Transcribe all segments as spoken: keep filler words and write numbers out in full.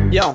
Йоу.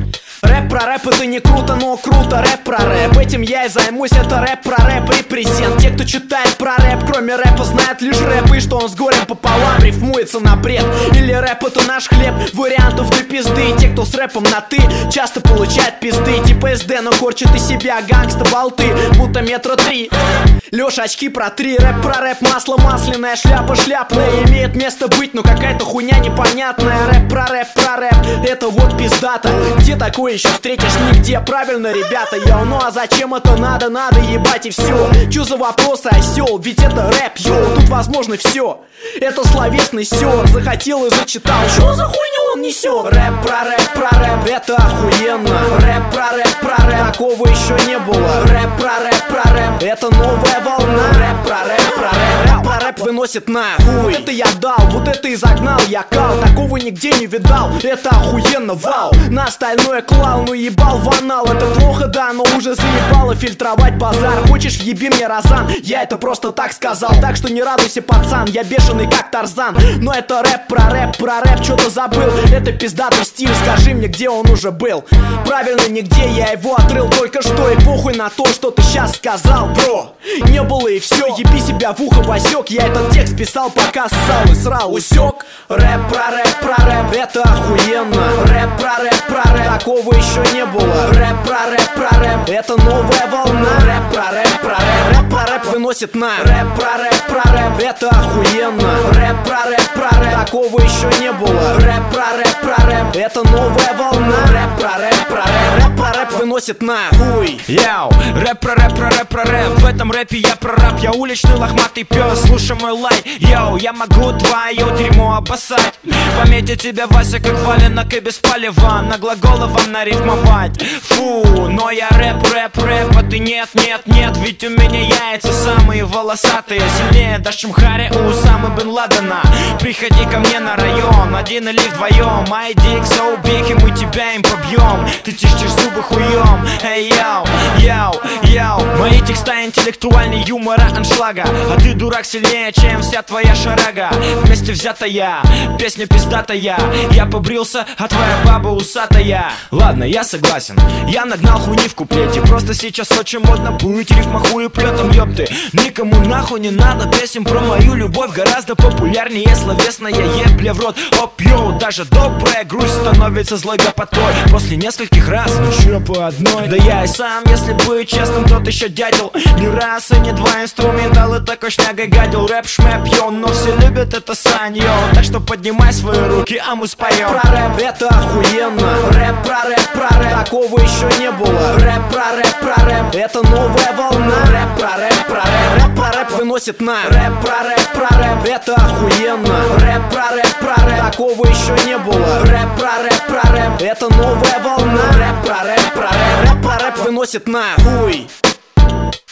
Рэп про рэп это не круто, но круто. Рэп про рэп, этим я и займусь. Это рэп про рэп и презент. Те, кто читает про рэп, кроме рэпа, знают лишь рэп. И что он с горем пополам рифмуется на бред. Или рэп это наш хлеб, вариантов до пизды. И те, кто с рэпом на ты, часто получают пизды. Типа эс дэ, но корчит из себя гангста болты, будто метро три. Лёша, очки про три. Рэп про рэп, масло масляное, шляпа шляпная. Имеет место быть, но какая-то хуйня непонятная. Рэп про рэп, про рэп, это вот пиздата. Где такое еще встретишь? Нигде. Правильно, ребята, йоу. Ну а зачем это надо? Надо ебать и все. Чё за вопросы, осёл? Ведь это рэп, йоу. Тут возможно все. Это словесный сёр. Захотел и зачитал. Чё за хуйню он несёт? Рэп про рэп, про рэп, это охуенно. Рэп про рэп, про рэп, такого еще не было. Рэп про рэп, про рэп, это новая волна. Рэп про рэп, про рэп, рэп про рэп выносит на хуй. Вот это я дал, вот это и загнал я кал. Такого нигде не видал, это охуенно, вау. На остальное клал, ну ебал в анал. Это плохо, да, но уже заебало фильтровать базар. Хочешь, еби мне розан, я это просто так сказал. Так что не радуйся, пацан, я бешеный как Тарзан. Но это рэп про рэп, про рэп, что-то забыл. Это пиздатый стиль, скажи мне, где он уже был. Правильно, нигде, я его отрыл только что. И похуй на то, что ты сейчас сказал, бро. Не было и все, еби себя в ухо, Васек. Я этот текст писал, пока ссал и срал, усек. Рэп про рэп, про рэп, это охуенно. Рэп про рэп, про рэп, такого еще не было. Рэп про рэп, про рэп, это новая волна. Рэп про рэп, про рэп, рэп про рэп выносит на. Рэп про рэп, про рэп, это охуенно. Рэп про рэп, про рэп, такого еще не было. Рэп про рэп, про рэп, это новая волна. Рэп про рэп, про рэп, рэп про рэп выносит на хуй. Яу, рэп про рэп, про рэп, про рэп. В этом рэпе я прораб, я уличный лохматый пес. Слушай мой лай, йоу, я могу твое дерьмо обоссать. Пометить тебя, Вася, как валенок и без палева. На глаголы вам нарифмовать. Фу, но я рэп, рэп, рэп, а ты нет, нет, нет. Ведь у меня яйца самые волосатые, сильнее даже чем Харри у Усамы бен Ладена. Приходи ко мне на район, один или вдвоем. My dick so big, и мы тебя им побьем. Ты чистишь зубы хуем. Эй, йоу, йоу, йоу. Мои текста интеллектуальнее юмора аншлага. А ты дурак сильнее, чем вся твоя шарага. Вместе взятая, песня пиздатая. Я побрился, а твоя баба усатая. Ладно, я согласен, я нагнал хуйни в куплете. Просто сейчас очень модно быть рифмохуеплетом, ёпты. Никому нахуй не надо песен про мою любовь. Гораздо популярнее словесная ебля в рот. Оп, йоу, даже добрая грусть становится злой гопотой после нескольких раз, ну чё по одной. Да я и сам, если быть честным, тот еще дятел. Ни раз и не два инструменталы такой шнягой гадил. Рэп шмэп, йоу, но все любят это сань, йоу. Так что поднимай свои руки, а мы споем. Про рэп, это охуенно. Рэп про рэп, про рэп, такого еще не было. Рэп про рэп, про рэп, это новая волна. Рэп про рэп, про рэп, рэп про рэп выносит на. Рэп про рэп, про рэп, это охуенно. Рэп про рэп, про рэп, такого еще не было. Рэп про рэп, про рэп, это новая волна. Рэп про рэп, про рэп, рэп про рэп выносит на хуй.